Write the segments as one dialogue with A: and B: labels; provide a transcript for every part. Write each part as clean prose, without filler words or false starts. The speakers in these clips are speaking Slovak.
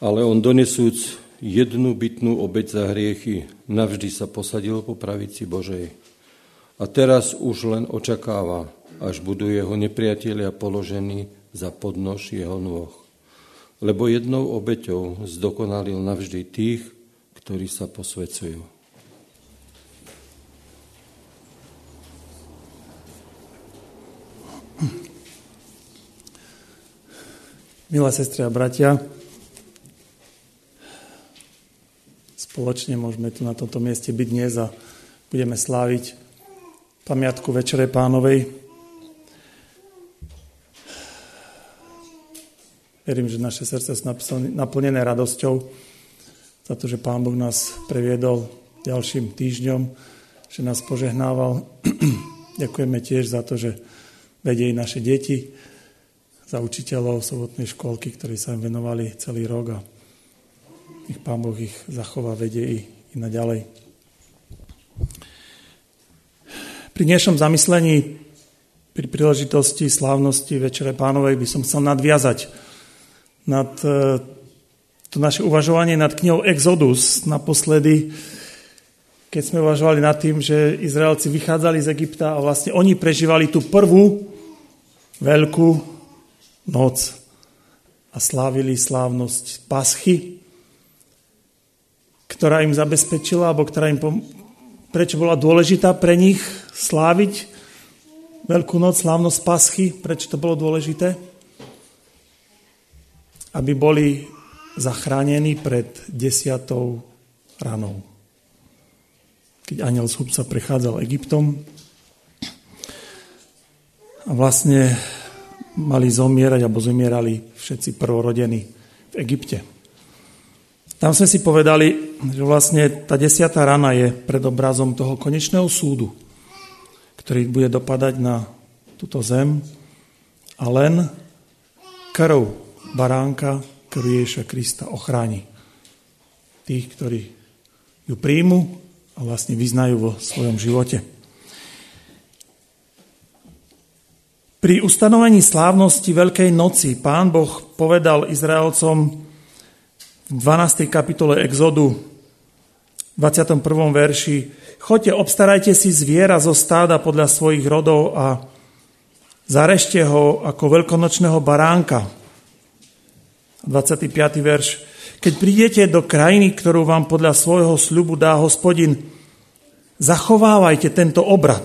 A: Ale on donesúc jednu bytnú obeť za hriechy, navždy sa posadil po pravici Božej. A teraz už len očakáva, až budú jeho nepriatelia položení za podnož jeho nôh. Lebo jednou obeťou zdokonalil navždy tých, ktorí sa posväcujú.
B: Milé sestry a bratia, spoločne môžeme tu na tomto mieste byť dnes a budeme sláviť pamiatku Večere Pánovej. Verím, že naše srdce sú naplnené radosťou za to, že Pán Boh nás previedol ďalším týždňom, že nás požehnával. Ďakujeme tiež za to, že vedie naše deti, za učiteľov sobotnej škôlky, ktorí sa im venovali celý rok a nech Pán Boh ich zachová, vedie i naďalej. Pri dnešnom zamyslení pri príležitosti slávnosti Večere Pánovej by som chcel nadviazať nad to naše uvažovanie nad knihou Exodus naposledy, keď sme uvažovali nad tým, že Izraelci vychádzali z Egypta a vlastne oni prežívali tú prvú veľkú noc a slávili slávnosť Paschy, ktorá im zabezpečila, alebo prečo bola dôležitá pre nich sláviť Veľkú noc, slávnosť Paschy, prečo to bolo dôležité? Aby boli zachránení pred 10. ranou. Keď anjel zhubca prechádzal Egyptom a vlastne mali zomierať, alebo zomierali všetci prvorodení v Egypte. Tam sme si povedali, že vlastne tá 10. rana je predobrazom toho konečného súdu, ktorý bude dopadať na túto zem a len krv baránka, krv Ježiša Krista ochráni tých, ktorí ju príjmu a vlastne vyznajú vo svojom živote. Pri ustanovení slávnosti Veľkej noci Pán Boh povedal Izraelcom v 12. kapitole Exodu, 21. verši: Choďte, obstarajte si zviera zo stáda podľa svojich rodov a zarežte ho ako veľkonočného baránka. 25. verš: Keď prídete do krajiny, ktorú vám podľa svojho sľubu dá Hospodin, zachovávajte tento obrad.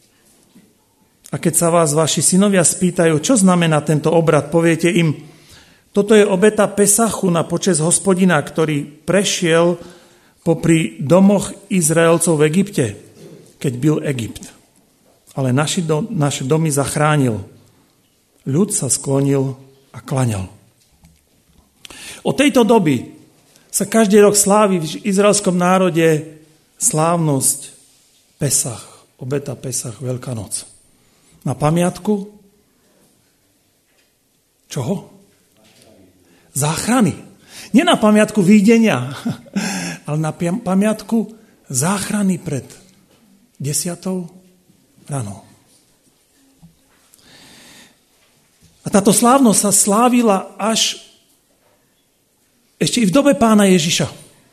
B: A keď sa vás vaši synovia spýtajú, čo znamená tento obrad, poviete im: toto je obeta Pesachu na počesť Hospodina, ktorý prešiel popri domoch Izraelcov v Egypte, keď byl Egypt. Ale naše domy zachránil. Ľud sa sklonil a klaňal. Od tejto doby sa každý rok slávi v izraelskom národe slávnosť Pesach, obeta Pesach, Veľká noc. Na pamiatku čoho? Záchrany. Nie na pamiatku výjdenia, ale na pamiatku záchrany pred 10. ranou. A táto slávnosť sa slávila až ešte i v dobe Pána Ježiša.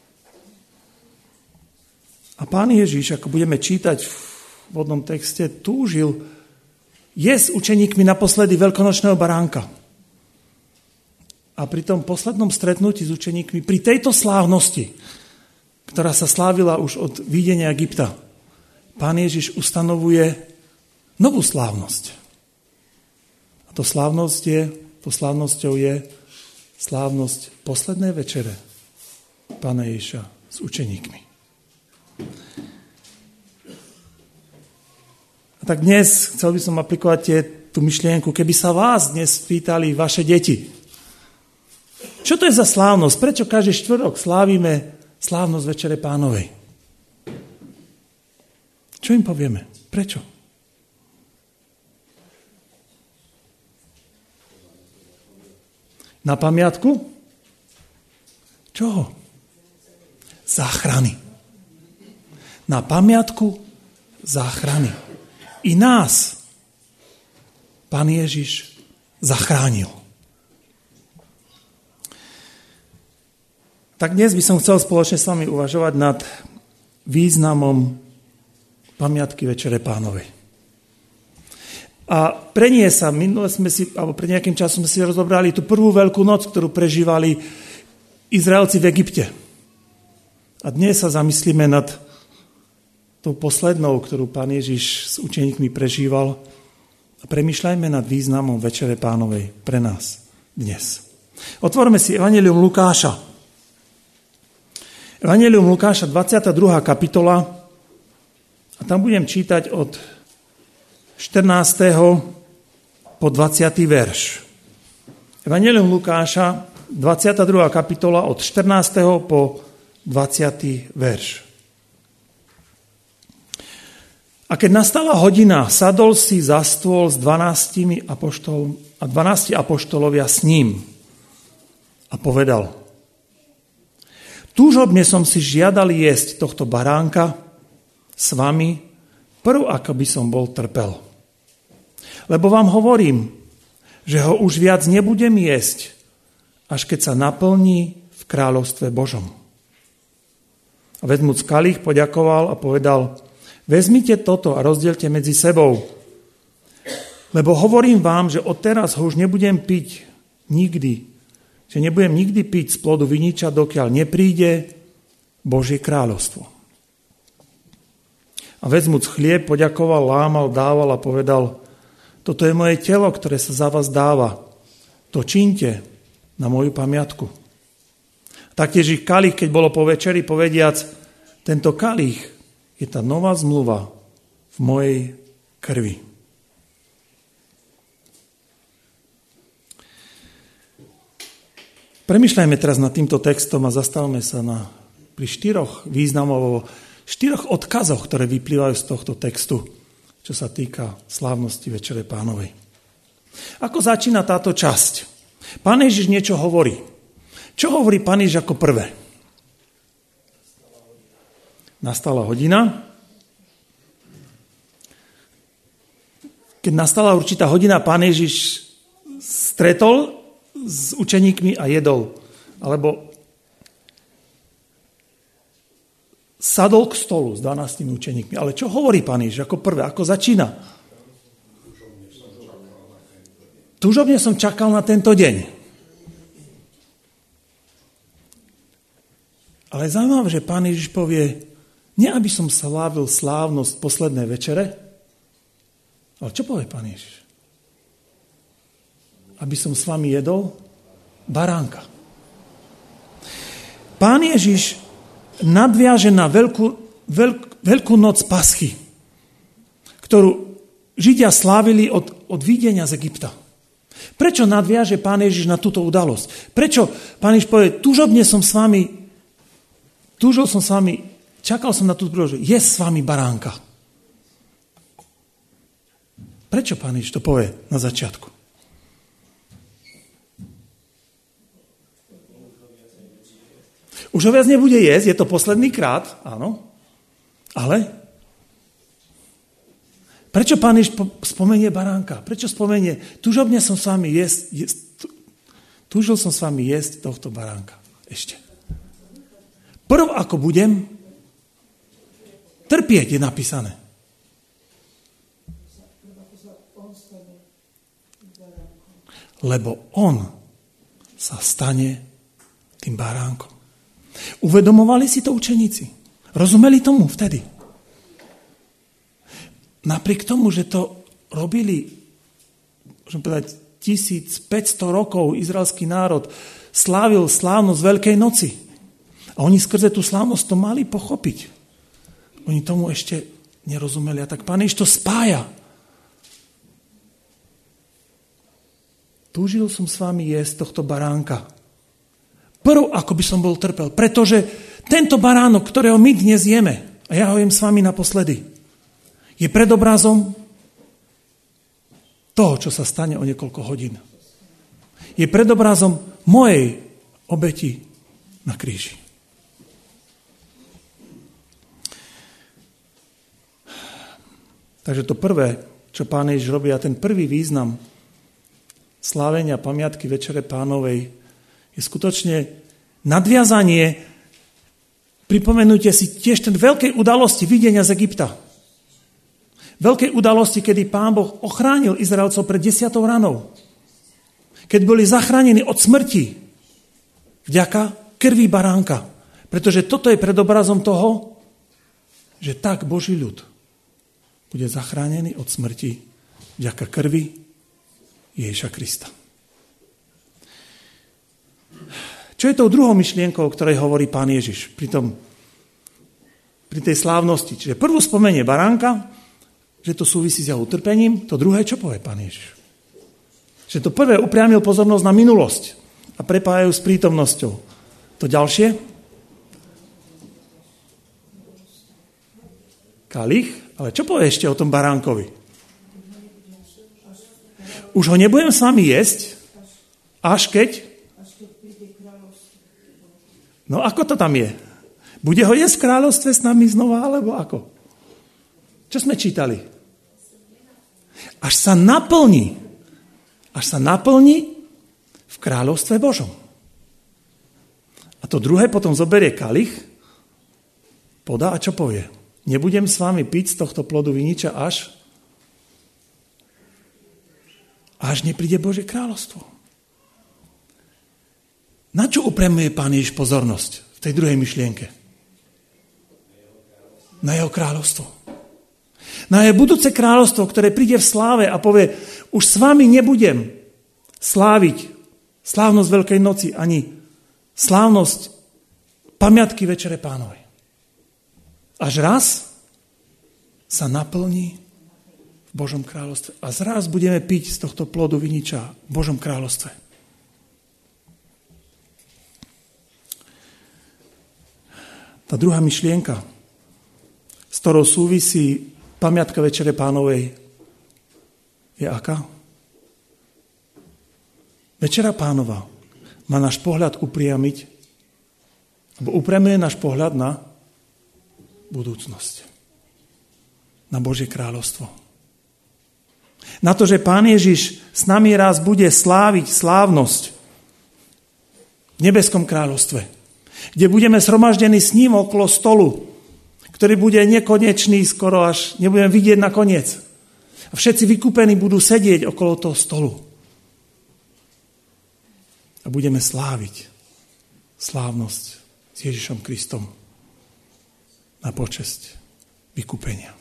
B: A Pán Ježiš, ako budeme čítať v vodnom texte, túžil jesť s učeníkmi naposledy veľkonočného baránka. A pri tom poslednom stretnutí s učeníkmi, pri tejto slávnosti, ktorá sa slávila už od výjdenia Egypta, Pán Ježiš ustanovuje novú slávnosť. A to slávnosťou je slávnosť poslednej večere Pána Ježiša s učeníkmi. A tak dnes chcel by som aplikovať tú myšlienku, keby sa vás dnes spýtali vaše deti, čo to je za slávnosť? Prečo každý štvrtok slávime slávnosť Večere Pánovej? Čo im povieme? Prečo? Na pamiatku? Čoho? Záchrany. Na pamiatku záchrany. I nás Pán Ježiš zachránil. Tak dnes by som chcel spoločne s vami uvažovať nad významom pamiatky Večere Pánovej. A prenie sa, pred nejakým časom sme si rozobrali tú prvú veľkú noc, ktorú prežívali Izraelci v Egypte. A dnes sa zamyslíme nad tou poslednou, ktorú Pán Ježiš s učeníkmi prežíval. A premýšľajme nad významom Večere Pánovej pre nás dnes. Otvorme si Evangelium Lukáša. Evangelium Lukáša, 22. kapitola. A tam budem čítať od 14. po 20. verš. Evangelium Lukáša, 22. kapitola od 14. po 20. verš. A keď nastala hodina, sadol si za stôl s 12 apoštolovia s ním a povedal: túžobne som si žiadal jesť tohto baránka s vami, prv ako by som bol trpel. Lebo vám hovorím, že ho už viac nebudem jesť, až keď sa naplní v kráľovstve Božom. A vezmúc kalich, poďakoval a povedal: vezmite toto a rozdielte medzi sebou, lebo hovorím vám, že odteraz ho už nebudem piť nikdy, že nebudem nikdy piť z plodu viniča, dokiaľ nepríde Božie kráľovstvo. A vezmúc chlieb, poďakoval, lámal, dával a povedal: toto je moje telo, ktoré sa za vás dáva. To čínte na moju pamiatku. Taktiež ich kalich, keď bolo po večeri, povediac: tento kalich je tá nová zmluva v mojej krvi. Premýšľajme teraz nad týmto textom a zastavme sa pri 4 významoch, 4 odkazoch, ktoré vyplývajú z tohto textu, čo sa týka slávnosti Večere Pánovej. Ako začína táto časť? Pán Ježiš niečo hovorí. Čo hovorí Pán Ježiš ako prvé? Nastala hodina. Keď nastala určitá hodina, Pán Ježiš stretol s učeníkmi a jedol. Alebo sadol k stolu s 12 učeníkmi. Ale čo hovorí Pán Ježiš ako prvé? Ako začína? Túžobne som čakal na tento deň. Ale zaujímavé, že Pán Ježiš povie: nie aby som slávil slávnosť poslednej večere, ale čo povie Pán Ježiš? Aby som s vami jedol baránka. Pán Ježiš nadviaže na veľkú noc Paschy, ktorú Židia slávili od výjdenia z Egypta. Prečo nadviaže Pán Ježiš na túto udalosť? Prečo Pán Ježiš povie: túžil som s vami, čakal som na túto príležitosť, jesť s vami baránka. Prečo Pán Ježiš to povie na začiatku? Už ho viac nebude jesť, je to posledný krát, áno, ale prečo Pán Ježiš spomenie baránka? Prečo spomenie: túžobne som s vami túžil som s vami jesť tohto baránka. Ešte. Prv ako budem trpieť, je napísané. Lebo on sa stane tým baránkom. Uvedomovali si to učeníci? Rozumeli tomu vtedy? Napriek tomu, že to robili, môžem povedať, 1500 rokov izraelský národ slávil slávnosť Veľkej noci. A oni skrze tú slávnosť to mali pochopiť. Oni tomu ešte nerozumeli. A tak Pán Ježiš to spája. Túžil som s vami jesť tohto baránka. Prv, ako by som bol trpel. Pretože tento baránok, ktorého my dnes jeme, a ja ho jem s vami naposledy, je predobrazom toho, čo sa stane o niekoľko hodín. Je predobrazom mojej obeti na kríži. Takže to prvé, čo Pán Ježiš robí, a ten prvý význam slávenia pamiatky Večere Pánovej je skutočne nadviazanie, pripomenujte si tiež ten veľkej udalosti videnia z Egypta. Veľkej udalosti, kedy Pán Boh ochránil Izraelcov pred 10 ranou. Keď boli zachránení od smrti vďaka krvi baránka. Pretože toto je predobrazom toho, že tak Boží ľud bude zachránený od smrti vďaka krvi Ježiša Krista. Čo je tou druhou myšlienkou, o ktorej hovorí Pán Ježiš pri tej slávnosti? Čiže prvú spomenie baránka, že to súvisí s jeho utrpením, to druhé, čo povie Pán Ježiš? Že to prvé upriamil pozornosť na minulosť a prepájajú s prítomnosťou. To ďalšie? Kalich, ale čo povie ešte o tom baránkovi? Už ho nebudem s vami jesť, až keď? No ako to tam je? Bude ho jesť v kráľovstve s nami znova, alebo ako? Čo sme čítali? Až sa naplní v kráľovstve Božom. A to druhé potom zoberie kalich, podá a čo povie? Nebudem s vami piť z tohto plodu viniča až nepríde Božie kráľovstvo. Na čo upremuje Pán Ježiš pozornosť v tej druhej myšlienke? Na jeho kráľovstvo. Na jeho budúce kráľovstvo, ktoré príde v sláve a povie, už s vami nebudem sláviť slávnosť Veľkej noci, ani slávnosť pamiatky Večere Pánovej. Až raz sa naplní v Božom kráľovstve. A zraz budeme piť z tohto plodu viniča v Božom kráľovstve. Tá druhá myšlienka, s ktorou súvisí pamiatka Večere Pánovej, je aká? Večera Pánova má náš pohľad upriamiť, alebo upriamuje náš pohľad na budúcnosť. Na Božie kráľovstvo. Na to, že Pán Ježiš s nami raz bude sláviť slávnosť v nebeskom kráľovstve, kde budeme zhromaždení s ním okolo stolu, ktorý bude nekonečný, skoro až nebudeme vidieť na koniec. A všetci vykúpení budú sedieť okolo toho stolu. A budeme sláviť slávnosť s Ježišom Kristom na počesť vykúpenia.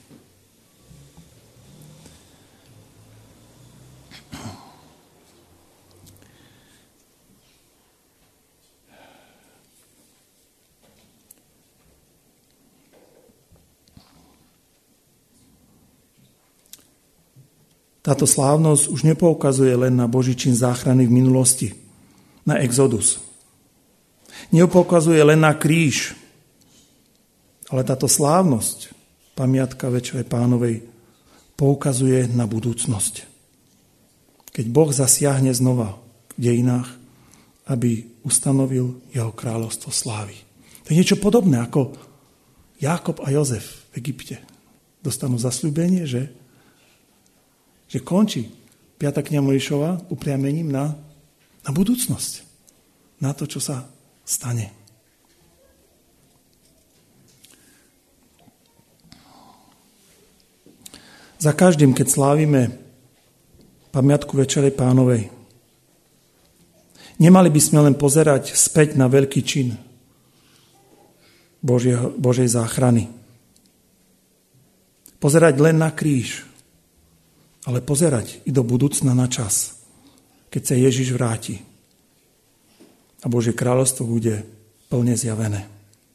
B: Táto slávnosť už nepoukazuje len na Boží čin záchrany v minulosti, na exodus. Nepoukazuje len na kríž, ale táto slávnosť, pamiatka Večere Pánovej, poukazuje na budúcnosť. Keď Boh zasiahne znova v dejinách, aby ustanovil jeho kráľovstvo slávy. To je niečo podobné, ako Jákob a Jozef v Egypte. Dostanú zasľúbenie, že končí 5. kniha Mojžišova upriamením na budúcnosť. Na to, čo sa stane. Za každým, keď slávime pamiatku Večere Pánovej, nemali by sme len pozerať späť na veľký čin Božej záchrany. Pozerať len na kríž, ale pozerať i do budúcna na čas, keď sa Ježiš vráti a Božie kráľovstvo bude plne zjavené.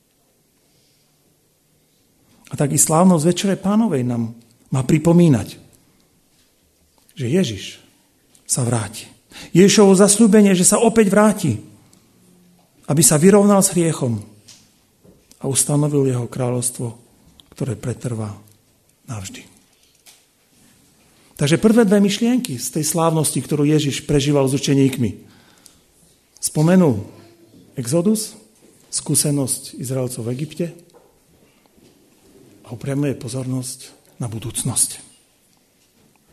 B: A tak i slávnosť Večere Pánovej nám má pripomínať, že Ježiš sa vráti. Ježišovo zasľúbenie, že sa opäť vráti, aby sa vyrovnal s hriechom a ustanovil jeho kráľovstvo, ktoré pretrvá navždy. Takže prvé dve myšlienky z tej slávnosti, ktorú Ježiš prežíval s učeníkmi. Spomenul exodus, skúsenosť Izraelcov v Egypte a upriamuje pozornosť na budúcnosť.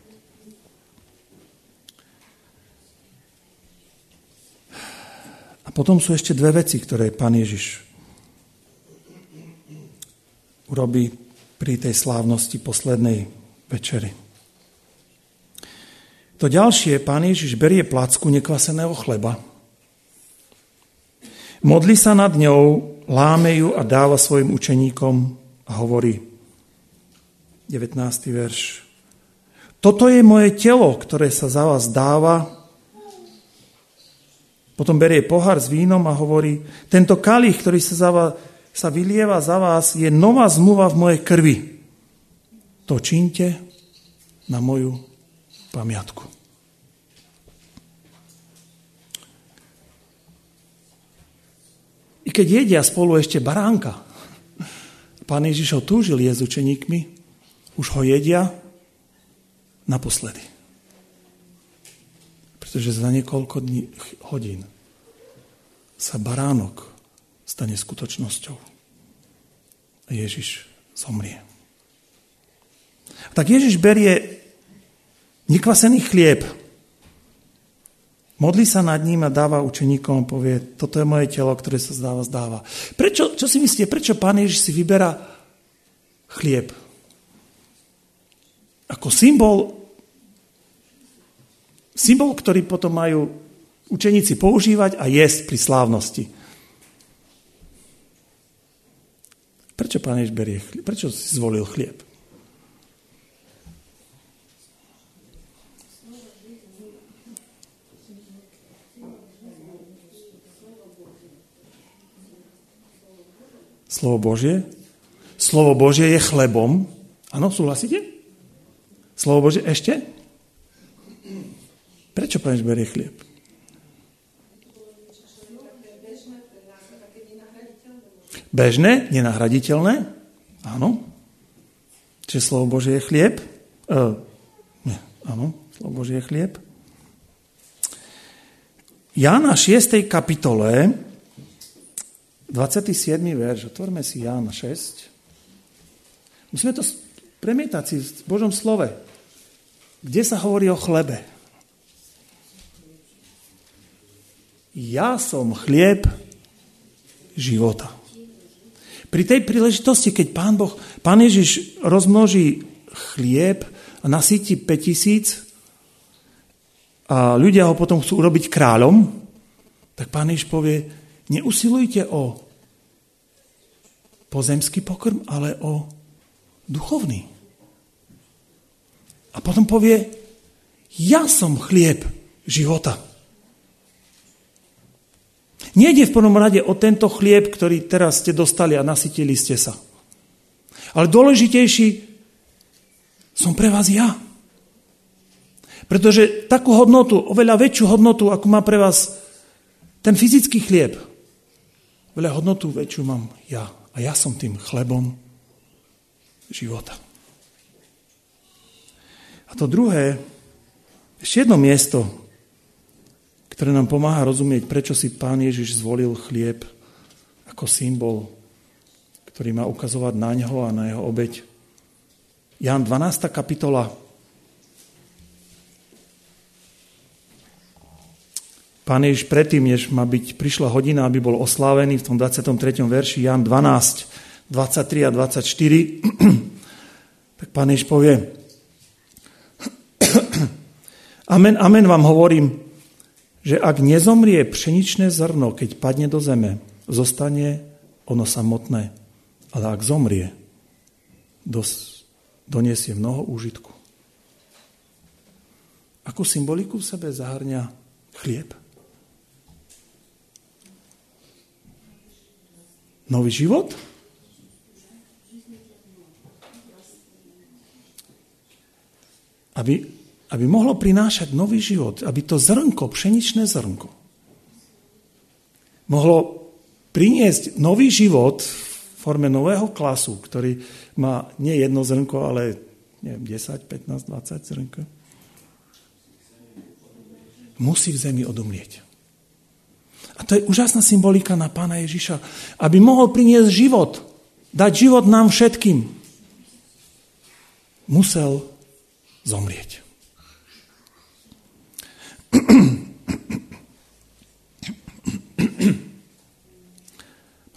B: A A potom sú ešte dve veci, ktoré Pán Ježiš urobí pri tej slávnosti poslednej večeri. To ďalšie, Pán Ježiš berie placku nekvaseného chleba, modlí sa nad ňou, láme ju a dáva svojim učeníkom a hovorí, 19. verš, toto je moje telo, ktoré sa za vás dáva. Potom berie pohár s vínom a hovorí, tento kalich, ktorý sa vylieva za vás, je nová zmluva v mojej krvi. To čínte na moju pamiatku. I keď jedia spolu ešte baránka, Pán Ježiš ho túžil jesť s učeníkmi, už ho jedia naposledy. Pretože za niekoľko hodín sa baránok stane skutočnosťou. A Ježiš zomrie. Tak Ježiš berie nekvasený chlieb, modlí sa nad ním a dáva učeníkom, povie, toto je moje telo, ktoré sa z vás dáva. Prečo, čo si myslíte, prečo Pán Ježiš si vyberá chlieb? Ako symbol, ktorý potom majú učeníci používať a jesť pri slávnosti. Prečo Pán Ježiš berie chlieb? Prečo si zvolil chlieb? Slovo Božie? Slovo Božie je chlebom. Áno, súhlasíte? Slovo Božie ešte? Prečo Pán Ježiš berie chlieb? Bežné, nenahraditeľné? Áno. Čiže slovo Božie je chlieb? Áno, slovo Božie je chlieb. Jána 6. kapitole 27. verš, otvorme si Jána 6. Musíme to premietať si v Božom slove, kde sa hovorí o chlebe. Ja som chlieb života. Pri tej príležitosti, keď Pán Ježiš rozmnoží chlieb a nasýti 5000 a ľudia ho potom chcú urobiť kráľom, tak Pán Ježiš povie, neusilujte o pozemský pokrm, ale o duchovný. A potom povie, ja som chlieb života. Nejde v prvom rade o tento chlieb, ktorý teraz ste dostali a nasytili ste sa. Ale dôležitejší som pre vás ja. Pretože takú hodnotu, oveľa väčšiu hodnotu, ako má pre vás ten fyzický chlieb, oveľa hodnotu väčšiu mám ja. A ja som tým chlebom života. A to druhé, ešte jedno miesto, ktoré nám pomáha rozumieť, prečo si Pán Ježiš zvolil chlieb ako symbol, ktorý má ukazovať na ňoho a na jeho obeť. Ján 12. kapitola. Pán Ježiš predtým, než prišla hodina, aby bol oslávený v tom 23. verši, Ján 12, 23 a 24, tak Pán Ježiš povie, amen, amen vám hovorím, že ak nezomrie pšeničné zrno, keď padne do zeme, zostane ono samotné. Ale ak zomrie, doniesie mnoho úžitku. Akú symboliku v sebe zahŕňa chlieb? Nový život? Aby mohlo prinášať nový život, aby to zrnko, pšeničné zrnko, mohlo priniesť nový život v forme nového klasu, ktorý má nie jedno zrnko, ale neviem, 10, 15, 20 zrnko. Musí v zemi odumrieť. A to je úžasná symbolika na Pána Ježiša, aby mohol priniesť život, dať život nám všetkým. Musel zomrieť.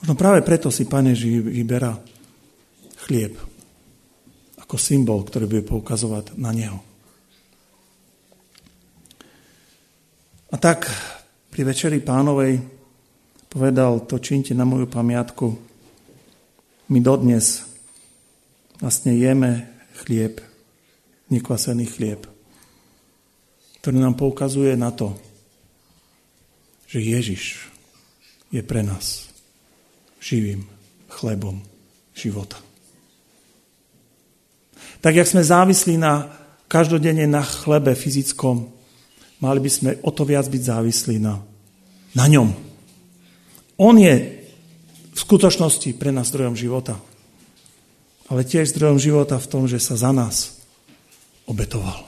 B: No práve preto si Pán Ježiš vyberá chlieb ako symbol, ktorý bude poukazovať na neho. A tak pri Večeri Pánovej povedal, to čínte na moju pamiatku. My dodnes vlastne jeme chlieb, nekvasený chlieb, ktorý nám poukazuje na to, že Ježiš je pre nás živým chlebom života. Tak, jak sme závislí každodenne na chlebe fyzickom, mali by sme o to viac byť závislí na ňom. On je v skutočnosti pre nás zdrojom života, ale tiež zdrojom života v tom, že sa za nás obetoval.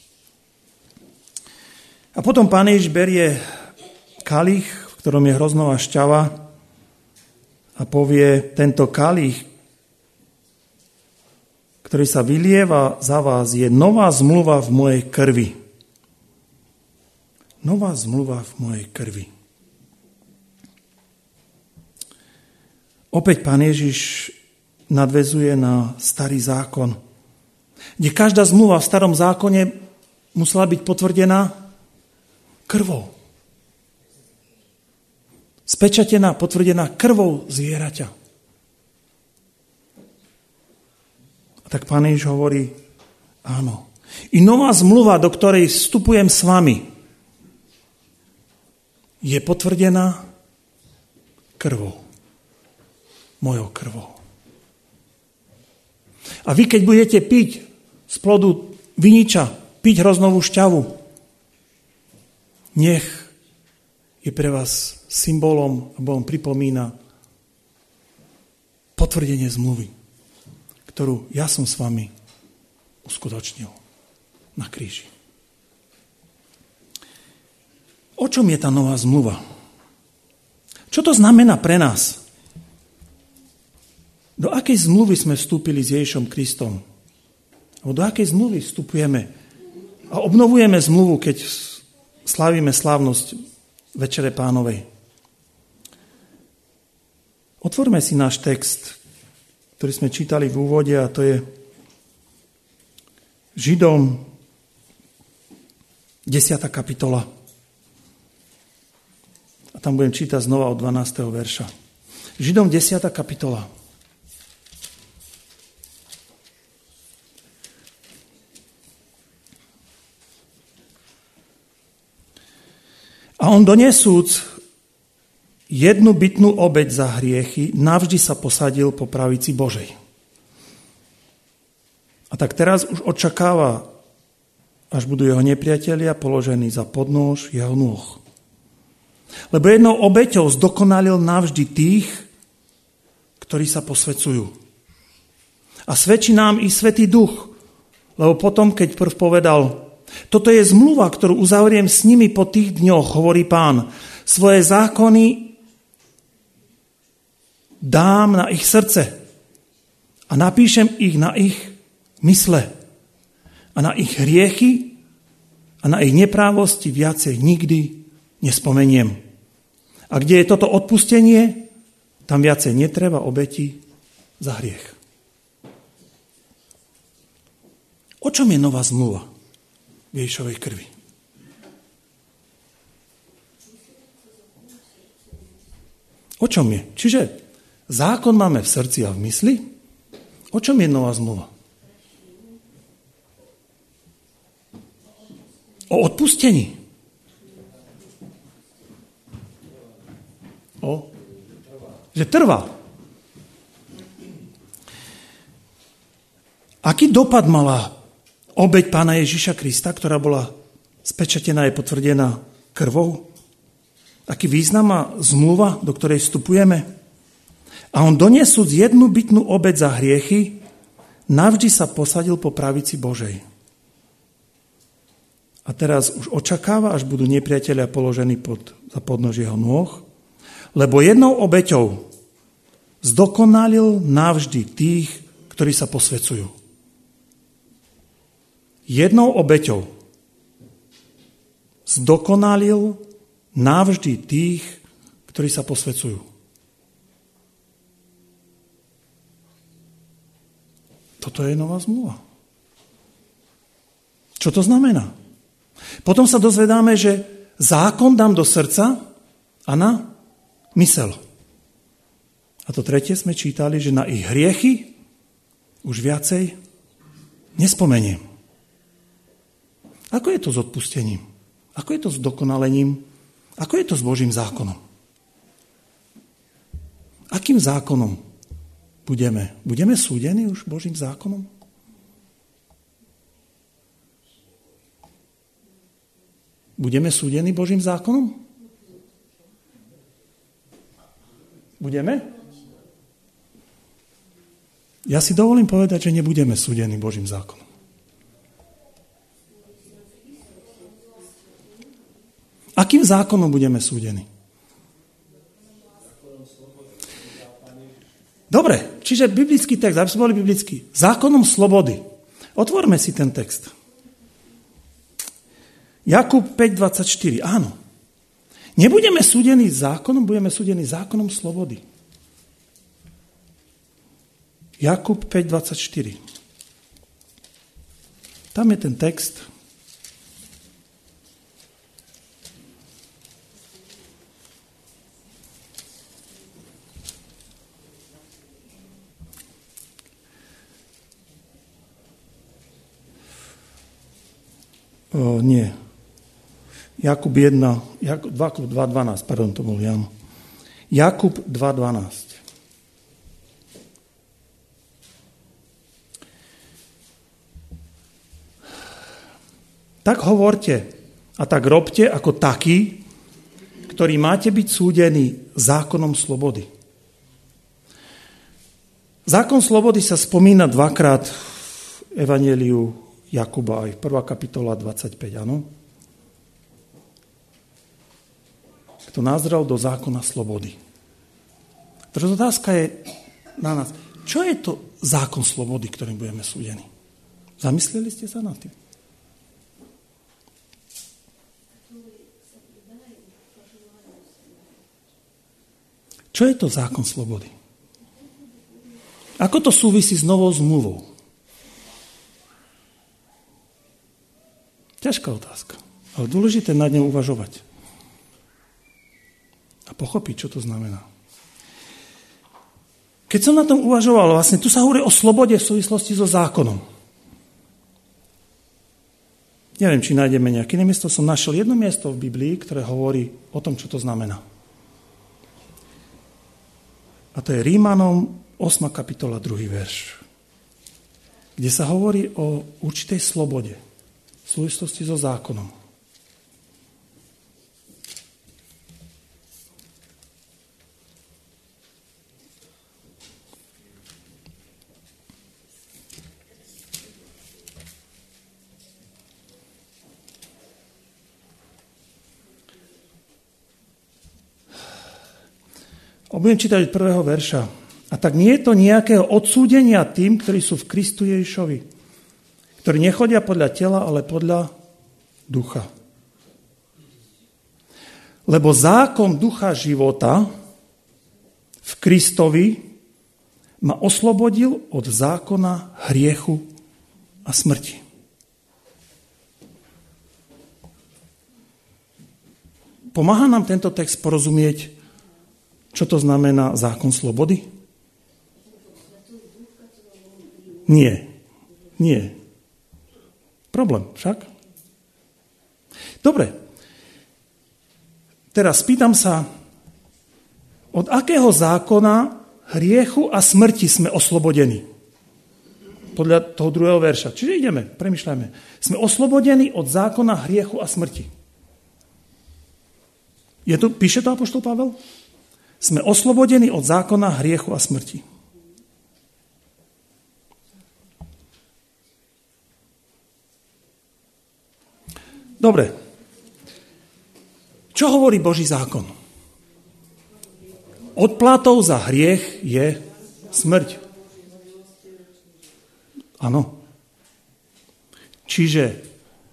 B: A potom Pán Ježiš berie kalich, v ktorom je hroznová šťava a povie, tento kalich, ktorý sa vylieva za vás, je nová zmluva v mojej krvi. Nová zmluva v mojej krvi. Opäť Pán Ježiš nadväzuje na starý zákon, kde každá zmluva v starom zákone musela byť potvrdená krvou. Spečatená, potvrdená krvou zvieraťa. A tak Pán Ježiš hovorí, áno. I nová zmluva, do ktorej vstupujem s vami, je potvrdená krvou. Mojou krvou. A vy, keď budete piť z plodu viniča, piť hroznovú šťavu, nech je pre vás symbolom, alebo on pripomína potvrdenie zmluvy, ktorú ja som s vami uskutočnil na kríži. O čom je tá nová zmluva? Čo to znamená pre nás? Do akej zmluvy sme vstúpili s Ježišom Kristom? Alebo do akej zmluvy vstupujeme a obnovujeme zmluvu, keď slávime slávnosť Večere Pánovej? Otvorme si náš text, ktorý sme čítali v úvode, a to je Židom 10. kapitola. A tam budem čítať znova od 12. verša. Židom 10. kapitola. A on donesúc jednu bytnú obeť za hriechy, navždy sa posadil po pravici Božej. A tak teraz už očakáva, až budú jeho nepriatelia položení za podnôž jeho nôh. Lebo jednou obeťou zdokonalil navždy tých, ktorí sa posväcujú. A svedčí nám i Svätý Duch, lebo potom, keď prv povedal, toto je zmluva, ktorú uzavriem s nimi po tých dňoch, hovorí Pán. Svoje zákony dám na ich srdce a napíšem ich na ich mysle a na ich hriechy a na ich neprávosti viacej nikdy nespomeniem. A kde je toto odpustenie, tam viacej netreba obeti za hriech. O čom je nová zmluva Ježišovej krvi? O čom je? Čiže zákon máme v srdci a v mysli. O čom je nová zmluva? O odpustení. Že trvá. Aký dopad mala obeť Pána Ježiša Krista, ktorá bola spečatená a potvrdená krvou? Aký význam má zmluva, do ktorej vstupujeme? A on doniesúc jednu bytnú obeť za hriechy, navždy sa posadil po pravici Božej. A teraz už očakáva, až budú nepriatelia položení za podnož jeho nôh, lebo jednou obeťou zdokonalil navždy tých, ktorí sa posväcujú. Jednou obeťou zdokonalil navždy tých, ktorí sa posväcujú. Toto je nová zmluva. Čo to znamená? Potom sa dozvedáme, že zákon dám do srdca a na mysel. A to tretie sme čítali, že na ich hriechy už viacej nespomeniem. Ako je to s odpustením? Ako je to s dokonalením? Ako je to s Božím zákonom? Akým zákonom budeme? Budeme súdení už Božím zákonom? Budeme súdení Božím zákonom? Budeme? Ja si dovolím povedať, že nebudeme súdení Božím zákonom. Akým zákonom budeme súdení? Dobre, čiže biblický text, aby sme boli biblický. Zákonom slobody. Otvorme si ten text. Jakub 5.24, áno. Nebudeme súdení zákonom, budeme súdení zákonom slobody. Jakub 5.24. Tam je ten text. Nie. Jakub 2.12, pardon, to bol Jan. Jakub 2.12. Tak hovorte a tak robte ako takí, ktorí máte byť súdení zákonom slobody. Zákon slobody sa spomína dvakrát v Evanjeliu Jakuba, aj 1. kapitola 25, áno? Kto nazrel do zákona slobody. Teraz otázka je na nás. Čo je to zákon slobody, ktorým budeme súdení? Zamysleli ste sa nad tým? Čo je to zákon slobody? Ako to súvisí s novou zmluvou? Ťažká otázka, ale dôležité nad ňou uvažovať. A pochopiť, čo to znamená. Keď som na tom uvažoval, vlastne tu sa hovorí o slobode v súvislosti so zákonom. Neviem, či nájdeme nejaké iné miesto. Som našiel jedno miesto v Biblii, ktoré hovorí o tom, čo to znamená. A to je Rímanom 8. kapitola 2. verš, kde sa hovorí o určitej slobode v súvislosti so zákonom. Budem čítať od 1. verša. A tak nie je to nejakého odsúdenia tým, ktorí sú v Kristu Ježišovi, ktorí nechodia podľa tela, ale podľa ducha. Lebo zákon ducha života v Kristovi ma oslobodil od zákona hriechu a smrti. Pomáha nám tento text porozumieť, čo to znamená zákon slobody? Nie. Problém však? Dobre. Teraz spýtam sa, od akého zákona hriechu a smrti sme oslobodení? Podľa toho 2. verša. Čiže ideme, premýšľajme. Sme oslobodení od zákona hriechu a smrti. Píše to apoštol Pavel? Sme oslobodení od zákona hriechu a smrti. Dobre. Čo hovorí Boží zákon? Odplatou za hriech je smrť. Áno. Čiže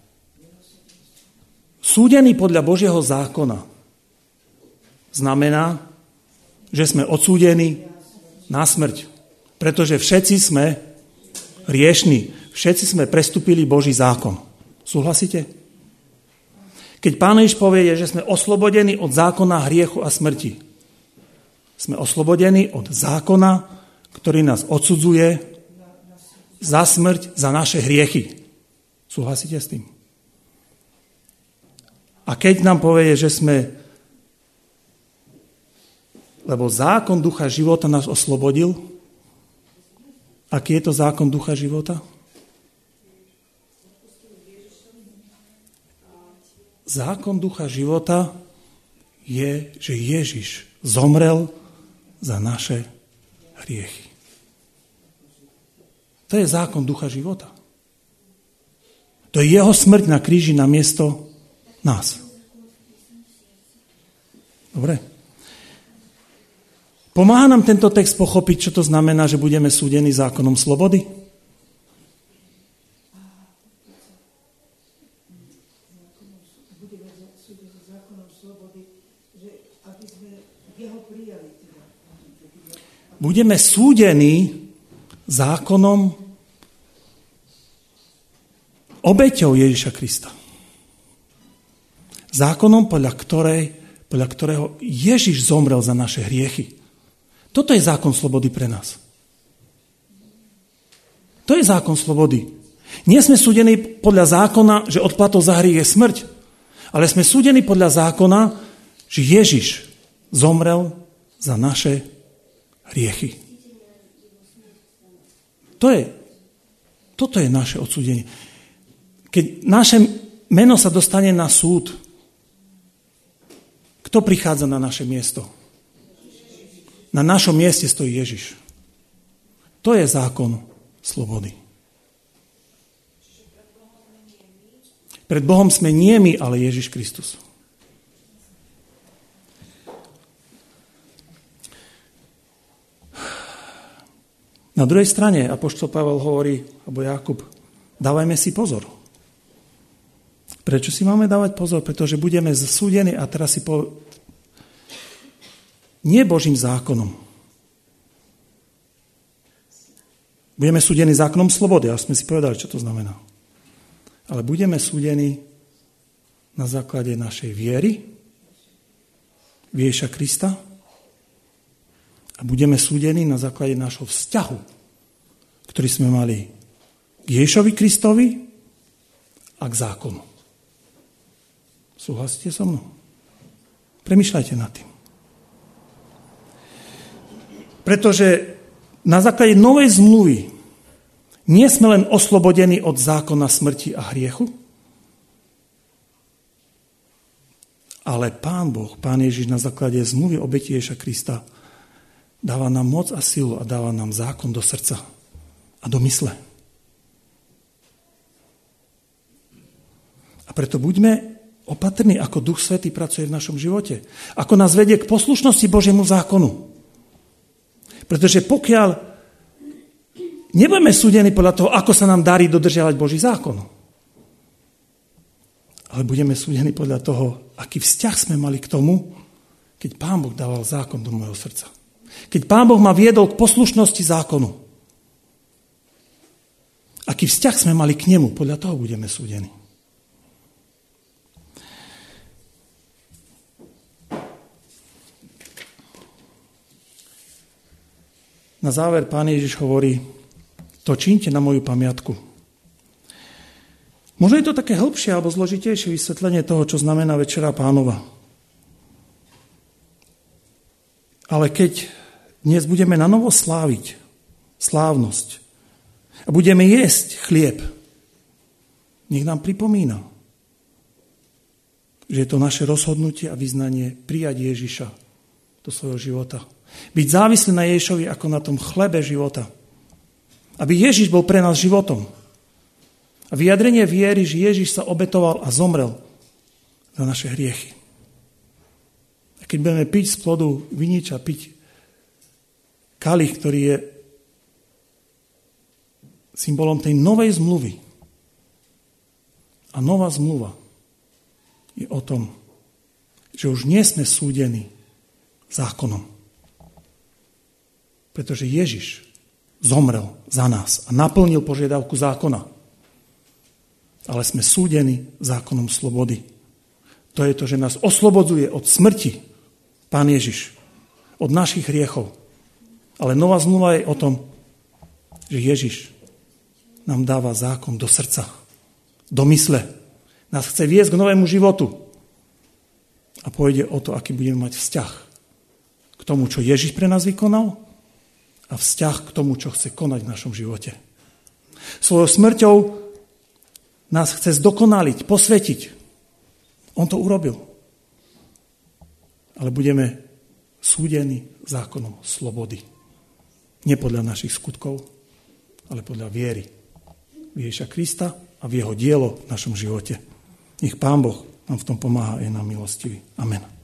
B: súdený podľa Božieho zákona znamená, že sme odsúdení na smrť. Pretože všetci sme hriešni. Všetci sme prestúpili Boží zákon. Súhlasíte? Keď Pán Ježiš povie, že sme oslobodení od zákona hriechu a smrti. Sme oslobodení od zákona, ktorý nás odsudzuje za smrť, za naše hriechy. Súhlasíte s tým? A keď nám povie, že sme, lebo zákon ducha života nás oslobodil, aký je to zákon ducha života? Zákon ducha života je, že Ježiš zomrel za naše hriechy. To je zákon ducha života. To je jeho smrť na kríži na miesto nás. Dobre. Pomáha nám tento text pochopiť, čo to znamená, že budeme súdení zákonom slobody? Budeme súdení zákonom obeťou Ježiša Krista. Zákonom, podľa ktorého Ježiš zomrel za naše hriechy. Toto je zákon slobody pre nás. To je zákon slobody. Nie sme súdení podľa zákona, že odplatou za hriech je smrť, ale sme súdení podľa zákona, že Ježiš zomrel za naše hriechy. Toto je naše odsúdenie. Keď naše meno sa dostane na súd, kto prichádza na naše miesto? Na našom mieste stojí Ježiš. To je zákon slobody. Pred Bohom sme nie my, ale Ježiš Kristus. Na druhej strane apoštol Pavel hovorí, alebo Jakub, dávajme si pozor. Prečo si máme dávať pozor? Pretože budeme zasúdení a teraz nie Božím zákonom. Budeme súdení zákonom slobody, a sme si povedali, čo to znamená. Ale budeme súdení na základe našej viery v Ježiša Krista a budeme súdení na základe nášho vzťahu, ktorý sme mali k Ježišovi Kristovi a k zákonu. Súhlasíte so mnou? Premýšľajte nad tým. Pretože na základe novej zmluvy nie sme len oslobodení od zákona smrti a hriechu, ale Pán Boh, Pán Ježiš na základe zmluvy obeti Ježiša Krista dáva nám moc a silu a dáva nám zákon do srdca a do mysle. A preto buďme opatrní, ako Duch Svätý pracuje v našom živote. Ako nás vedie k poslušnosti Božiemu zákonu. Pretože pokiaľ nebudeme súdení podľa toho, ako sa nám darí dodržiavať Boží zákon, ale budeme súdení podľa toho, aký vzťah sme mali k tomu, keď Pán Boh dával zákon do môjho srdca. Keď Pán Boh ma viedol k poslušnosti zákonu. Aký vzťah sme mali k nemu, podľa toho budeme súdení. Na záver Pán Ježiš hovorí, to čínte na moju pamiatku. Možno je to také hĺbšie alebo zložitejšie vysvetlenie toho, čo znamená Večera Pánova. Ale keď dnes budeme na novo sláviť slávnosť a budeme jesť chlieb, nech nám pripomína, že je to naše rozhodnutie a vyznanie prijať Ježiša do svojho života. Byť závislý na Ježišovi ako na tom chlebe života. Aby Ježiš bol pre nás životom. A vyjadrenie viery, že Ježiš sa obetoval a zomrel za naše hriechy. A keď budeme piť z plodu viniča, piť kalich, ktorý je symbolom tej novej zmluvy. A nová zmluva je o tom, že už nie sme súdení zákonom. Pretože Ježiš zomrel za nás a naplnil požiadavku zákona. Ale sme súdení zákonom slobody. To je to, že nás oslobodzuje od smrti Pán Ježiš, od našich hriechov. Ale nová zmluva je o tom, že Ježiš nám dáva zákon do srdca, do mysle. Nás chce viesť k novému životu. A pôjde o to, aký budeme mať vzťah k tomu, čo Ježiš pre nás vykonal a vzťah k tomu, čo chce konať v našom živote. Svojou smrťou nás chce zdokonaliť, posvetiť. On to urobil. Ale budeme súdení zákonom slobody. Nie podľa našich skutkov, ale podľa viery v Ježiša Krista a v jeho dielo v našom živote. Nech Pán Boh nám v tom pomáha a je nám milostivý. Amen.